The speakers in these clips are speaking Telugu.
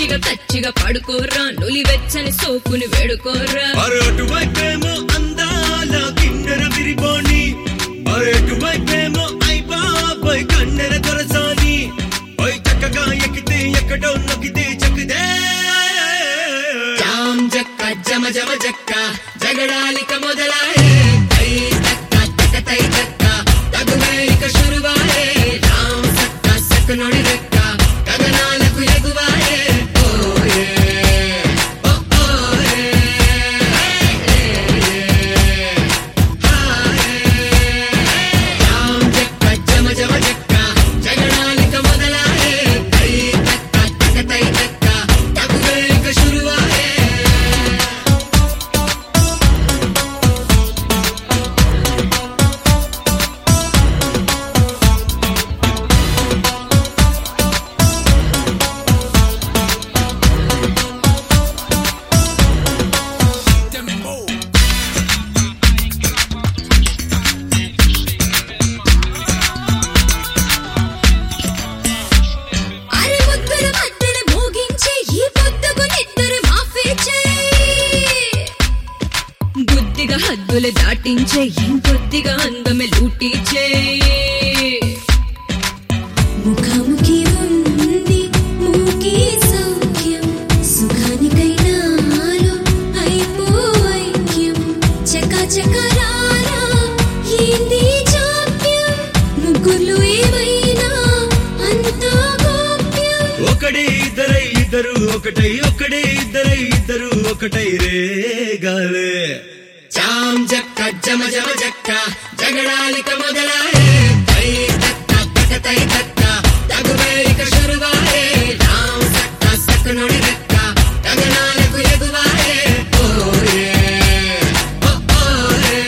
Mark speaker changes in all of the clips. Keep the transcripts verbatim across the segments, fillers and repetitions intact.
Speaker 1: పిచ్చిగా కచ్చిగా పడుకోరా నులి వెచ్చని సోకుని వేడుకోరా
Speaker 2: అరటు వైపేమో అందాల కిన్నెర విరిబోని అరటు వైపేమో ఐ బాబాయ్ కన్నెర దొరసాని పై చక్కగా ఎక్కితే ఎక్కడో నొక్కితే చక్కదే
Speaker 1: జామ్ జక్క జమ జమ జక్క జగడాలిక మొదలాయే తై తక్క తక్క తై తక్క తగువే ఇక శురువాయే రామ్ సక్క సక్క నొడి రెక్క గగనాలకు ఎగువాయే ఓయే ఓ ఓయే జామ్ జక్క జమ జమ జక్క జగడాలిక మొదలాయే తై తక్క తక్క తై తక్క తగువే ఇక శురువాయే అరే ముద్దుల మధ్యన మోగించే ఈ పొద్దుకు నిద్ర మాఫీ చేయి బుద్ధిగా హద్దులు దాటించే ఇంకొద్దిగా అందమే లూటీ చేయి
Speaker 3: ముఖాముఖి ఉంది మూకి సౌఖ్యం సుఖానికైనా నాలో అయిపోవైక్యం చకా చకరారా ఏంది జాప్యం ముగ్గుర్లు ఏమైనా అంతా గోప్యం
Speaker 2: ఒకడే ఇద్దరై ఇద్దరు ఒకటై ఒకడే ఇద్దరై ఇద్దరు ఒకటై రే గాలే
Speaker 1: జామ్ జక్క జమ జమ జక్క జగడాలిక మొదలాయే తై తక్క తక్క తై తక్క తగువే ఇక శురువాయే రామ్ సక్క సక్క నొడి రెక్క గగనాలకు ఎగువాయే ఓయే ఓ ఓయే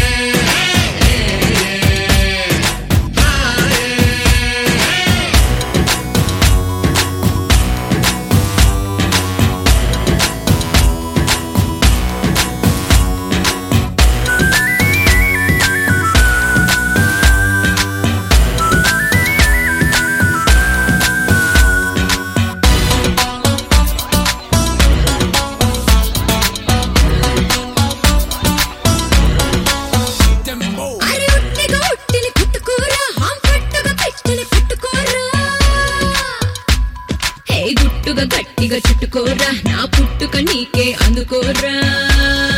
Speaker 1: అరే ఉట్టిగా ఉట్టిని కుట్టుకోరా హాం కట్టుగా పెట్టిని పట్టుకోరా హే గుట్టుగా గట్టిగా చుట్టుకోరా నా పుట్టుక నీకే అందుకోరా